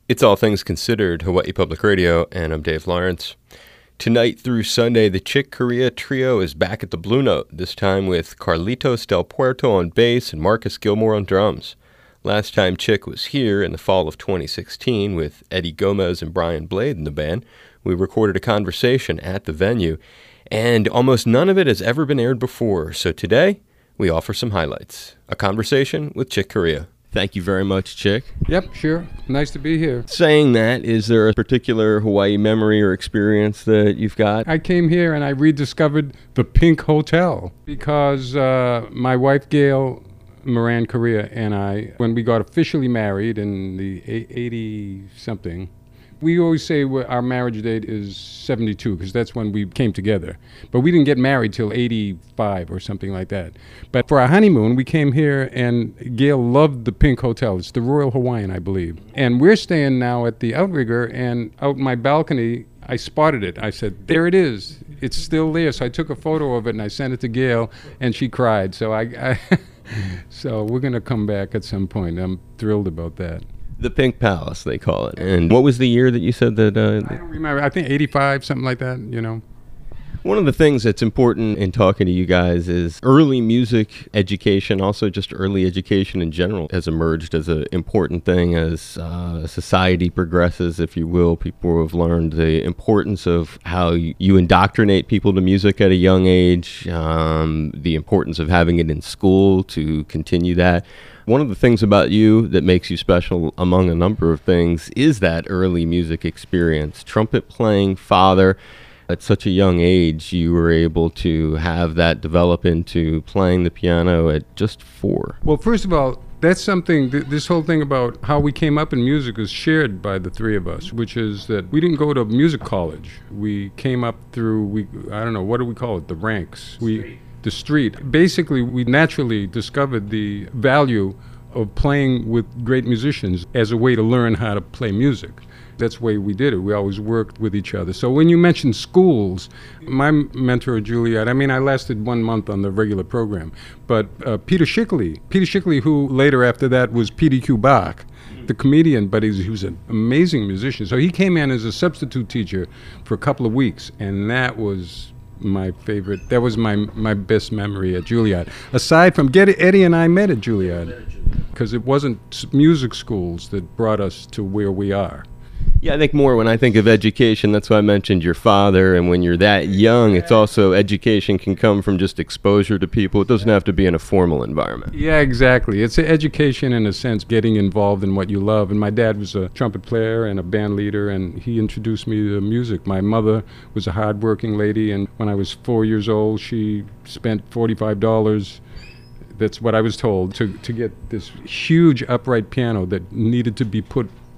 It's All Things Considered, Hawaii Public Radio, and I'm Dave Lawrence. Tonight through Sunday, the Chick Corea Trio is back at the Blue Note, this time with Carlitos Del Puerto on bass and Marcus Gilmore on drums. Last time Chick was here in the fall of 2016 with Eddie Gomez and Brian Blade in the band. We recorded a conversation at the venue, and almost none of it has ever been aired before, so today we offer some highlights. A conversation with Chick Corea. Thank you very much, Chick. Yep, sure. Nice to be here. Saying that, is there a particular Hawaii memory or experience that you've got? I came here and I rediscovered the Pink Hotel because my wife, Gail Moran Correa, and I, when we got officially married in the 80-something, we always say our marriage date is 72 because that's when we came together. But we didn't get married till 85 or something like that. But for our honeymoon, we came here, and Gail loved the Pink Hotel. It's the Royal Hawaiian, I believe. And we're staying now at the Outrigger, and out my balcony, I spotted it. I said, there it is. It's still there. So I took a photo of it, and I sent it to Gail, and she cried. So so we're going to come back at some point. I'm thrilled about that. The Pink Palace, they call it. And what was the year that you said that? I don't remember. I think 85, something like that, you know. One of the things that's important in talking to you guys is early music education, also just early education in general, has emerged as an important thing as society progresses, if you will. People have learned the importance of how you indoctrinate people to music at a young age, the importance of having it in school to continue that. One of the things about you that makes you special, among a number of things, is that early music experience. Trumpet playing father. At such a young age, you were able to have that develop into playing the piano at just 4. Well, first of all, that's something, this whole thing about how we came up in music is shared by the three of us, which is that we didn't go to music college. We came up through, I don't know, what do we call it, the ranks? The street. Basically, we naturally discovered the value of playing with great musicians as a way to learn how to play music. That's the way we did it. We always worked with each other. So when you mention schools, my mentor at Juilliard, I lasted 1 month on the regular program, but Peter Schickele, who later after that was P.D.Q. Bach, the comedian, but he was an amazing musician. So he came in as a substitute teacher for a couple of weeks, and that was my favorite. That was my best memory at Juilliard. Aside from Eddie and I met at Juilliard, because it wasn't music schools that brought us to where we are. Yeah, I think more when I think of education, that's why I mentioned your father, and when you're that young, it's also education can come from just exposure to people. It doesn't have to be in a formal environment. Yeah, exactly. It's education in a sense, getting involved in what you love. And my dad was a trumpet player and a band leader, and he introduced me to music. My mother was a hardworking lady, and when I was 4 years old, she spent $45, that's what I was told, to get this huge upright piano that needed to be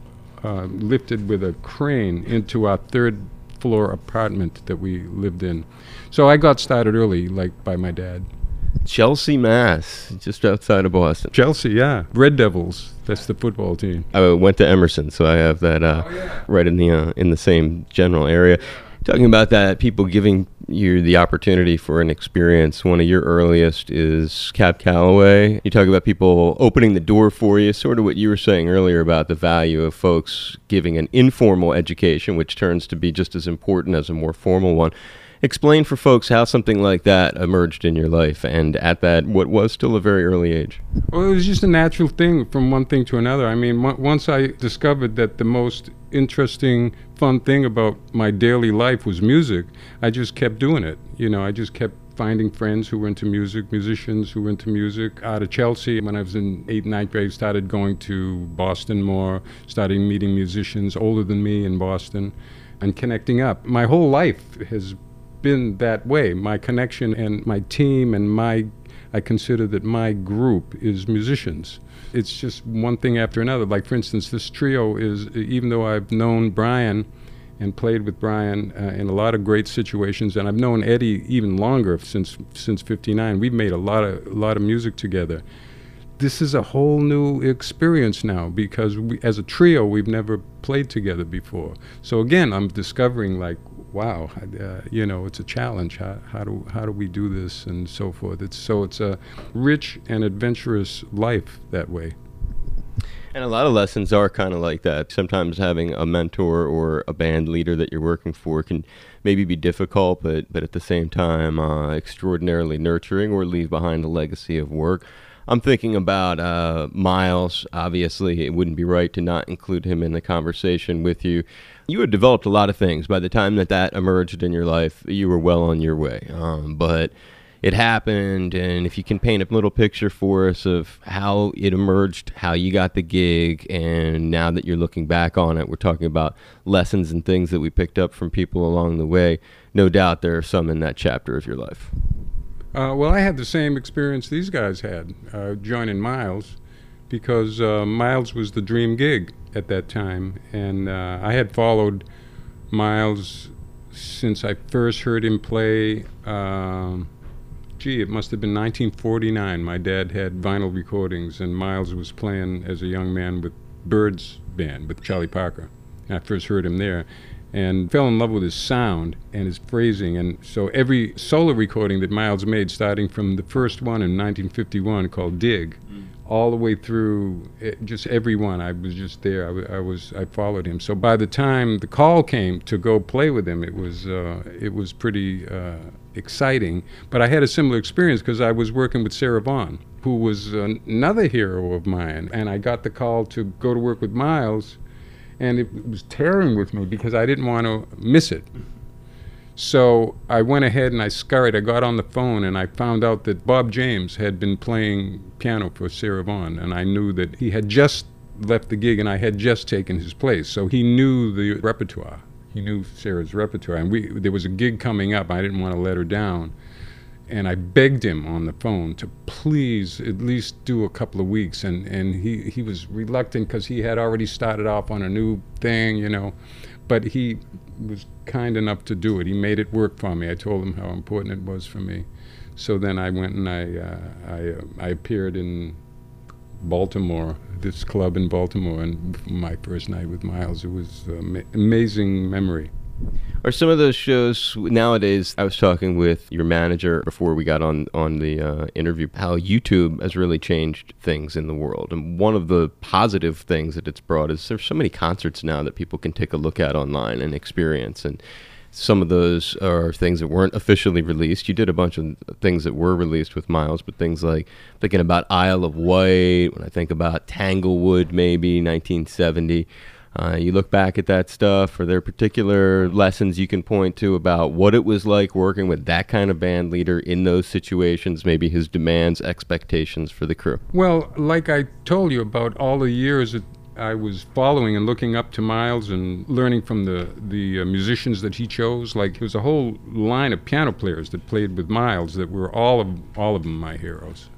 lifted with a crane into our 3rd floor apartment that we lived in. So I got started early, like by my dad. Chelsea, Mass, just outside of Boston. Chelsea, yeah. Red Devils, that's the football team. I went to Emerson, so I have that right in the same general area. Talking about that, people giving you the opportunity for an experience. One of your earliest is Cab Calloway. You talk about people opening the door for you, sort of what you were saying earlier about the value of folks giving an informal education, which turns to be just as important as a more formal one. Explain for folks how something like that emerged in your life and at that, what was still a very early age. Well, it was just a natural thing from one thing to another. Once I discovered that the most interesting, fun thing about my daily life was music, I just kept doing it. I just kept finding friends who were into music, musicians who were into music. Out of Chelsea, when I was in 8th, 9th grade, started going to Boston more, started meeting musicians older than me in Boston, and connecting up. My whole life has been that way. My connection and my team and I consider that my group is musicians. It's just one thing after another. Like, for instance, this trio is, even though I've known Brian and played with Brian in a lot of great situations, and I've known Eddie even longer, since '59. We've made a lot of music together. This is a whole new experience now because as a trio, we've never played together before. So again, I'm discovering, like, wow, it's a challenge. How do we do this and so forth? It's a rich and adventurous life that way. And a lot of lessons are kind of like that. Sometimes having a mentor or a band leader that you're working for can maybe be difficult, but at the same time, extraordinarily nurturing or leave behind a legacy of work. I'm thinking about Miles. Obviously, it wouldn't be right to not include him in the conversation with you. You had developed a lot of things. By the time that emerged in your life, you were well on your way. But it happened, and if you can paint a little picture for us of how it emerged, how you got the gig, and now that you're looking back on it, we're talking about lessons and things that we picked up from people along the way. No doubt there are some in that chapter of your life. Well, I had the same experience these guys had, joining Miles, because Miles was the dream gig at that time, and I had followed Miles since I first heard him play. It must have been 1949. My dad had vinyl recordings, and Miles was playing as a young man with Bird's band, with Charlie Parker. And I first heard him there and fell in love with his sound and his phrasing. And so every solo recording that Miles made, starting from the first one in 1951 called Dig, all the way through just every one, I was just there. I followed him. So by the time the call came to go play with him, it was pretty exciting. But I had a similar experience because I was working with Sarah Vaughan, who was another hero of mine. And I got the call to go to work with Miles, and it was tearing with me because I didn't want to miss it. So I went ahead and I scurried. I got on the phone and I found out that Bob James had been playing piano for Sarah Vaughan, and I knew that he had just left the gig and I had just taken his place. So he knew the repertoire. He knew Sarah's repertoire, and there was a gig coming up. I didn't want to let her down, and I begged him on the phone to please at least do a couple of weeks, and he was reluctant because he had already started off on a new thing, you know, but he was kind enough to do it. He made it work for me. I told him how important it was for me. So then I went and I appeared in Baltimore, this club in Baltimore, and my first night with Miles. It was an amazing memory. Are some of those shows nowadays? I was talking with your manager before we got on the interview, how YouTube has really changed things in the world. And one of the positive things that it's brought is there's so many concerts now that people can take a look at online and experience. And some of those are things that weren't officially released. You did a bunch of things that were released with Miles, but things like thinking about Isle of Wight, when I think about Tanglewood, maybe 1970. You look back at that stuff. Are there particular lessons you can point to about what it was like working with that kind of band leader in those situations, maybe his demands, expectations for the crew? Well, like I told you about all the years that I was following and looking up to Miles and learning from the musicians that he chose. Like, there was a whole line of piano players that played with Miles that were all of them my heroes.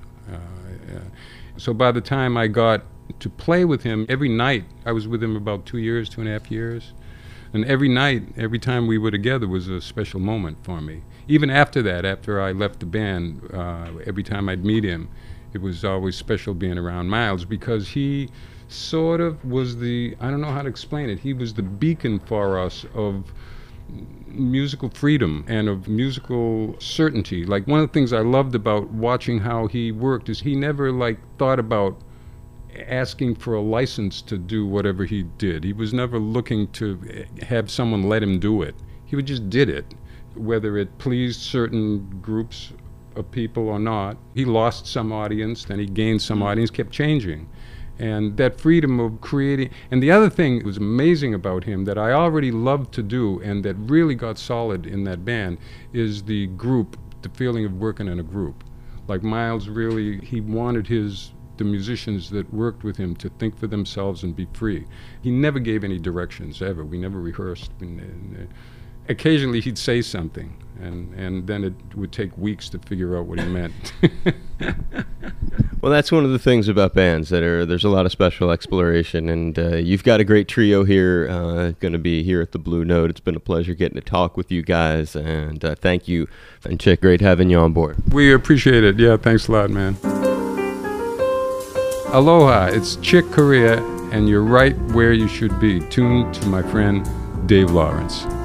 So by the time I got to play with him every night, I was with him about 2.5 years, and every night, every time we were together was a special moment for me. Even after that, after I left the band, every time I'd meet him, it was always special being around Miles, because he sort of was I don't know how to explain it, he was the beacon for us of musical freedom and of musical certainty. Like, one of the things I loved about watching how he worked is he never thought about asking for a license to do whatever he did. He was never looking to have someone let him do it. He just did it, whether it pleased certain groups of people or not. He lost some audience, then he gained some audience, kept changing. And that freedom of creating. And the other thing that was amazing about him that I already loved to do and that really got solid in that band is the group, the feeling of working in a group. Like, Miles really, he wanted the musicians that worked with him to think for themselves and be free. He never gave any directions, ever. We never rehearsed. Occasionally he'd say something, and then it would take weeks to figure out what he meant. Well, that's one of the things about bands there's a lot of special exploration, and you've got a great trio here, going to be here at the Blue Note. It's been a pleasure getting to talk with you guys, and thank you. And Chick, great having you on board. We appreciate it. Yeah, thanks a lot, man. Aloha, it's Chick Corea, and you're right where you should be, tuned to my friend Dave Lawrence.